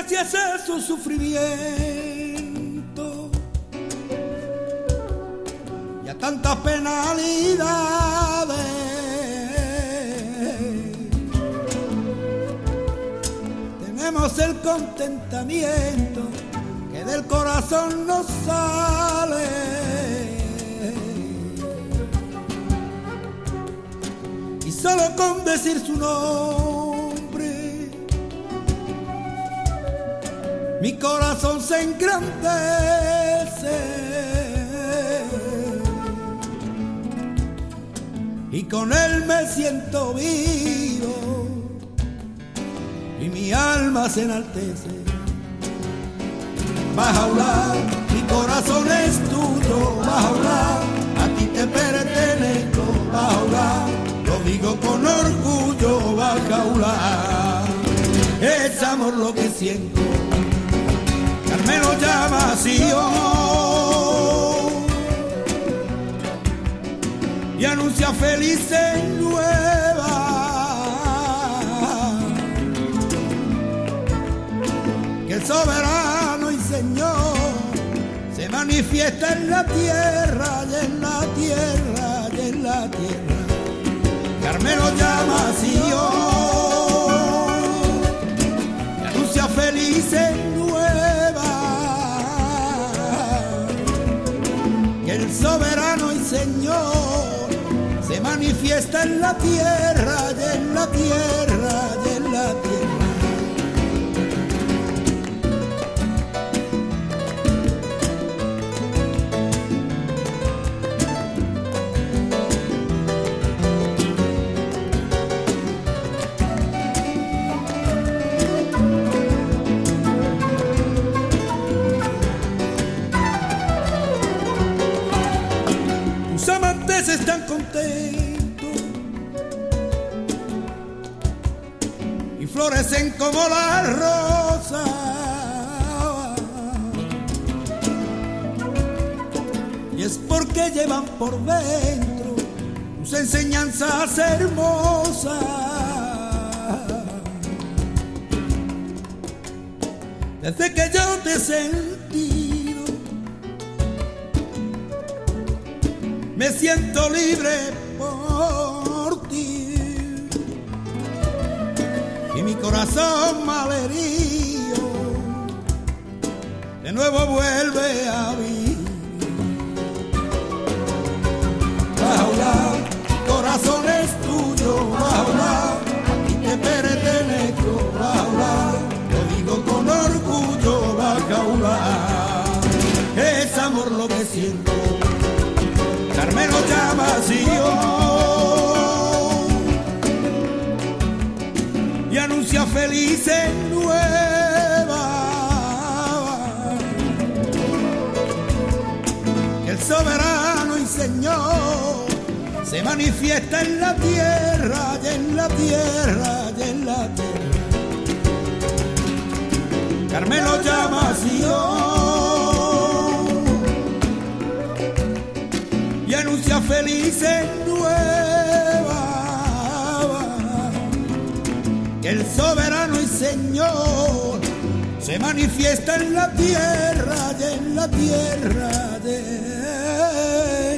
gracias a su sufrimiento y a tantas penalidades, tenemos el contentamiento que del corazón nos sale. Y solo con decir su nombre, mi corazón se engrandece. Y con él me siento vivo y mi alma se enaltece. Bajaulá, mi corazón es tuyo, Bajaulá, a ti te pertenezco, Bajaulá, lo digo con orgullo, Bajaulá, es amor lo que siento, Carmelo llama Sion y anuncia felices nuevas, que el soberano y Señor se manifiesta en la tierra y en la tierra y en la tierra. Carmelo llama a Sion y anuncia felices nuevas, que el soberano y Señor se manifiesta en la tierra y en la tierra y en la tierra. Están contentos y florecen como las rosas, y es porque llevan por dentro sus enseñanzas hermosas. Desde que yo te he sentido me siento libre por ti y mi corazón malherido de nuevo vuelve a vivir. Bajaulá, mi corazón es tuyo, Bajaulá, a ti te pertenezco, Bajaulá, lo digo con orgullo, Bajaulá, es amor lo que siento. Carmelo llama a Sion y anuncia felices nuevas, que el soberano y Señor se manifiesta en la tierra y en la tierra y en la tierra. Carmelo llama a Sion y anuncia felices nuevas, que el soberano y Señor se manifiesta en la tierra y en la tierra de